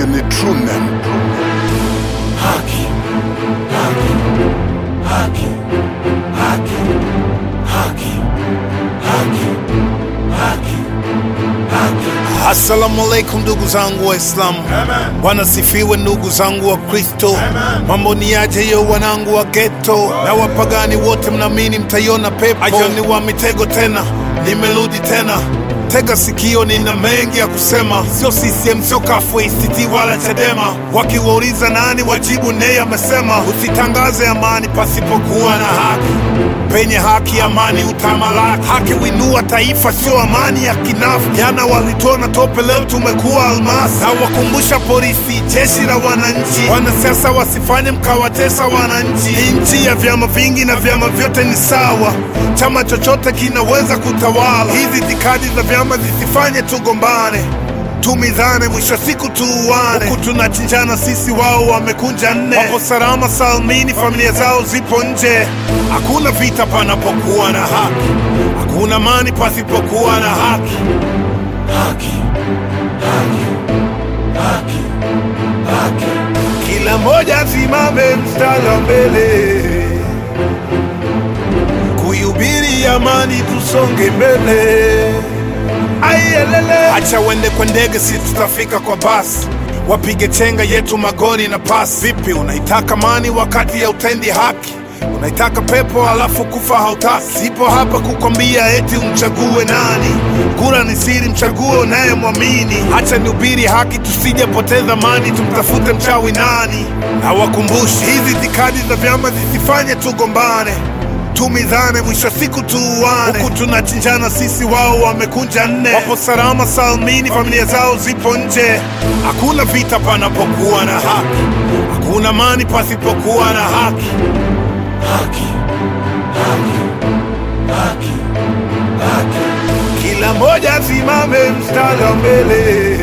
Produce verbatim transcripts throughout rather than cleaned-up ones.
ni true name. Haki, haki, haki, haki, haki, haki, haki, haki. Assalamu alaikum ndugu zangu wa Islam. Bwana sifiwe ndugu zangu wa Kristo. Mambo ni aje yo wanangu wa ghetto, na wapagani wote mnaamini mtaiona pepo. Ajani wa mitego tena, nimerudi tena. Tega sikio, nina mengi ya kusema. Sio C C M, sio kafu, A C T wala Chadema. Wakiwauliza nani, wajibu neye amesema. Usitangaze amani pasipokuwa na haki. Penye haki amani utamalaki. Haki winua taifa, sio amani ya kinafu. Jana walitona tope, leo tumekuwa almasi. Na wakumbusha polisi, jeshi la wananchi. Wanasiasa wasifanye mkawatesa wananchi. Nchi ya vyama vingi na vyama vyote ni sawa. Chama chochote kinaweza kutawala. Hizi itikadi za vyama zisifanye tugombane, tumizane, mwisho siku tuuane. Huku tunachinjana sisi, wao wamekunja nne. Wapo salama salmini, familia zao zipo nje. Hakuna vita panapokuwa na haki, hakuna amani pasipokuwa na haki. Haki, haki, haki, haki. Kila moja simame mstari wa mbele, kuihubiri amani, tusonge mbele. Ayelele. Acha wende kwa ndege, si tutafika kwa basi. Wapige chenga yetu magoli na pasi. Vipi unaitaka amani wakati ya utendi haki? Unaitaka pepo alafu kufa hautaki. Sipo hapa kukwambia eti umchague nani. Kura ni siri, mchague unayemwamini. Acha nihubiri haki, tusije poteza amani, tumtafute mchawi nani. Na wakumbushi, hizi itikadi za vyama zisifanye tugombane, tumizane, mwisho siku tuuane. Huku tunachinjana sisi, wao wamekunja nne. Wapo salama salmini, familia zao zipo nje. Hakuna vita panapokuwa na haki, hakuna amani pasipokuwa na haki. Haki, haki, haki, haki. Kila moja simame mstari wa mbele,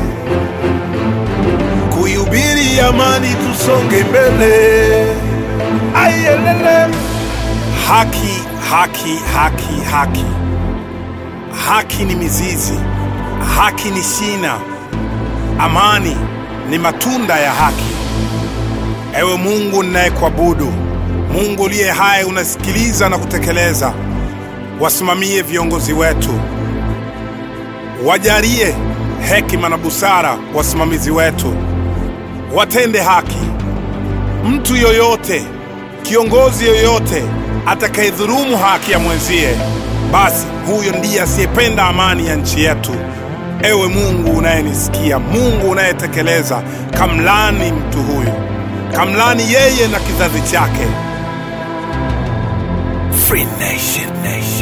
kuihubiri amani, tusonge mbele. Ayelele. Haki, haki, haki, haki. Haki ni mizizi, haki ni shina, amani ni matunda ya haki. Ewe Mungu ninayekuabudu, Mungu uliye hai, unasikiliza na kutekeleza. Wasimamie viongozi wetu, wajalie hekima na busara wasimamizi wetu, watende haki. Mtu yoyote, kiongozi yoyote atakayedhulumu haki ya mwenzie, basi huyo ndiye asiyependa amani ya nchi yetu. Ewe Mungu unayenisikia, Mungu unayetekeleza, kamlani mtu huyu, kamlani yeye na kizazi chake. Free Nation, Nation.